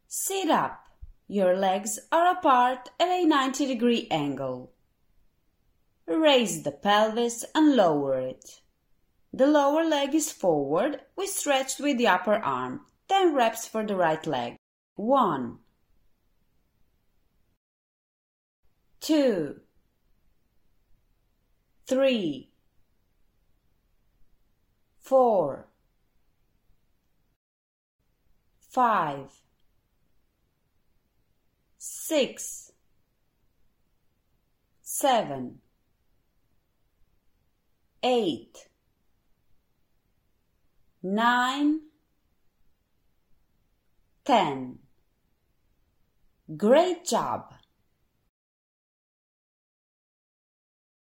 Sit up. Your legs are apart at a 90-degree angle. Raise the pelvis and lower it. The lower leg is forward. We stretch with the upper arm. 10 reps for the right leg. 1, 2, 3, 4, 5, 6, 7, 8, 9, 10. Great job!